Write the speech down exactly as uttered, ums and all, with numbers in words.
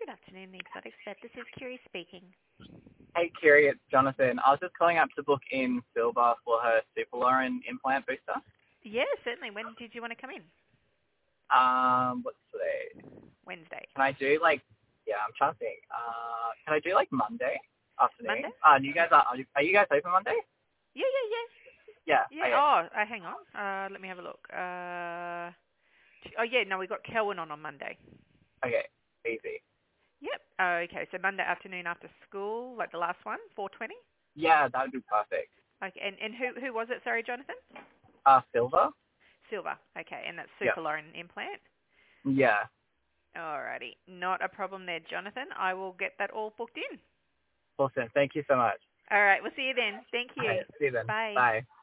afternoon, the Exotic Vet. This is Kiri speaking. Hey, Kiri, it's Jonathan. I was just calling up to book in Silva for her Superlorin implant booster. Yeah, certainly. When did you want to come in? Um, what's today? Wednesday. Can I do, like, yeah, I'm trying to think. Uh, can I do, like, Monday afternoon? Monday? Uh, you guys are, are you, are you guys open Monday? Yeah, yeah, yeah. Yeah. Yeah. Okay. Oh, uh, hang on. Uh, let me have a look. Uh, t- oh, yeah. No, we got Kelwin on on Monday. Okay. Easy. Yep. Oh, okay. So Monday afternoon after school, like the last one, four twenty. Yeah, that would be perfect. Okay. And and who who was it? Sorry, Jonathan. Uh, Silva? Silver. Okay. And that's Yeah. Super Lauren implant. Yeah. Alrighty. Not a problem there, Jonathan. I will get that all booked in. Awesome. Thank you so much. All right. We'll see you then. Thank you. Okay, see you then. Bye. Bye.